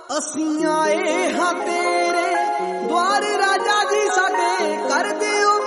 ਅਸੀਂ ਆਏ ਹਾਂ ਤੇਰੇ ਦੁਆਰ ਰਾਜਾ ਜੀ ਸਾਡੇ ਕਰ ਦਿਓ